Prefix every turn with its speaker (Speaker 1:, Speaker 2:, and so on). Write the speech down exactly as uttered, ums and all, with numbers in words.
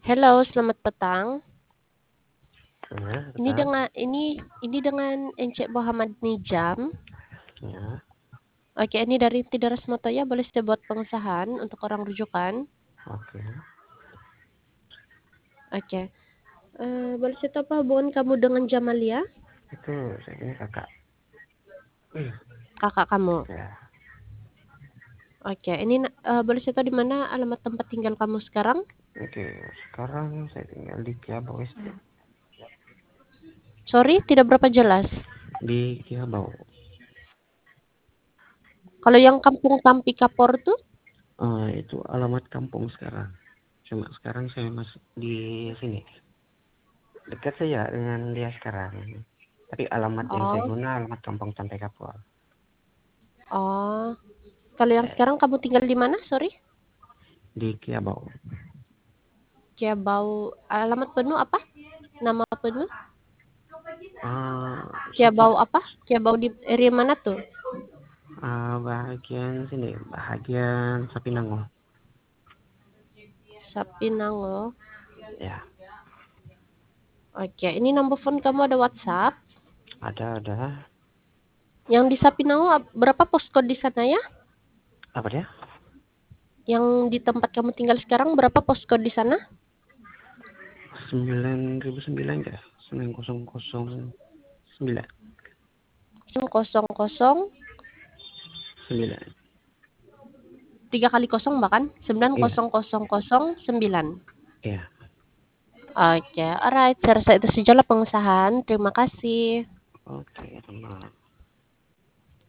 Speaker 1: Halo, selamat petang.
Speaker 2: Ya,
Speaker 1: Ini
Speaker 2: betul.
Speaker 1: dengan ini ini dengan Encik Muhammad Nijam.
Speaker 2: Ya,
Speaker 1: Oke, ini dari Tidaras Motoya boleh saya buat pengesahan untuk orang rujukan.
Speaker 2: oke.
Speaker 1: Oke. Eh, boleh saya tahu apa hubungan kamu dengan Jamalia?
Speaker 2: Itu saya ini kakak.
Speaker 1: Kakak kamu.
Speaker 2: Ya,
Speaker 1: Oke, ini eh, boleh saya tahu di mana alamat tempat tinggal kamu sekarang?
Speaker 2: oke. Sekarang saya tinggal di Kiabau Estate.
Speaker 1: Sorry, tidak berapa jelas.
Speaker 2: Di Kiabau.
Speaker 1: Kalau yang Kampung Tampi Kapor tuh?
Speaker 2: Ah, itu alamat kampung sekarang. Cuma sekarang saya masuk di sini. Dekat saja dengan dia sekarang. Tapi alamat yang saya
Speaker 1: Oh,
Speaker 2: guna alamat kampung sampai Kapur.
Speaker 1: oh. Kalau yang
Speaker 2: Ya,
Speaker 1: sekarang kamu tinggal di mana? Sorry.
Speaker 2: di Kiabau.
Speaker 1: Kiabau. Alamat penuh apa? Nama penuh?
Speaker 2: Ah,
Speaker 1: Kiabau
Speaker 2: sekitar
Speaker 1: apa? Kiabau di area mana tuh?
Speaker 2: ah, bahagian sini, bahagian Sapinango.
Speaker 1: Sapinango.
Speaker 2: Ya,
Speaker 1: Oke, ini nomor phone kamu ada WhatsApp.
Speaker 2: ada ada.
Speaker 1: Yang di Sapinango ap- berapa postcode di sana ya?
Speaker 2: Apa dia?
Speaker 1: Yang di tempat kamu tinggal sekarang berapa postcode di sana?
Speaker 2: Sembilan ribu sembilan ya, sembilan kosong kosong sembilan
Speaker 1: Kosong kosong
Speaker 2: sembilan.
Speaker 1: tiga kali kosong bahkan sembilan
Speaker 2: Iya,
Speaker 1: kosong kosong kosong sembilan.
Speaker 2: iya.
Speaker 1: Oke, alright. Saya rasa itu sajalah pengusahaan. Terima kasih.
Speaker 2: Oke, teman.